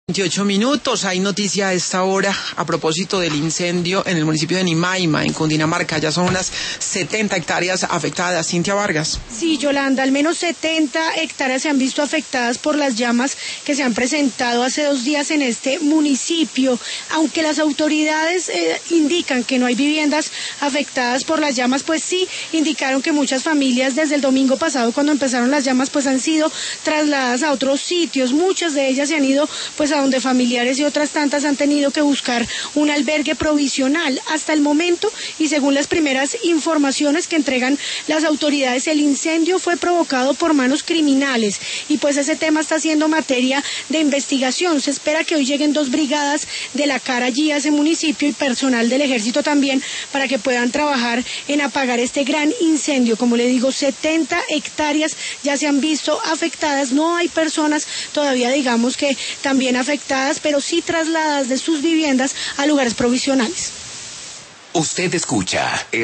28 minutos, hay noticia a esta hora a propósito del incendio en el municipio de Nimaima, en Cundinamarca. Ya son unas 70 hectáreas afectadas. Cintia Vargas. Sí, Yolanda, al menos 70 hectáreas se han visto afectadas por las llamas que se han presentado hace 2 días en este municipio. Aunque las autoridades indican que no hay viviendas afectadas por las llamas, pues sí indicaron que muchas familias desde el domingo pasado, cuando empezaron las llamas, pues han sido trasladadas a otros sitios. Muchas de ellas se han ido pues a donde familiares y otras tantas han tenido que buscar un albergue provisional. Hasta el momento, y según las primeras informaciones que entregan las autoridades, el incendio fue provocado por manos criminales y pues ese tema está siendo materia de investigación. Se espera que hoy lleguen 2 brigadas de la CAR allí a ese municipio y personal del ejército también para que puedan trabajar en apagar este gran incendio. Como le digo, 70 hectáreas ya se han visto afectadas. No hay personas todavía, digamos que también afectadas, pero sí trasladadas de sus viviendas a lugares provisionales. Usted escucha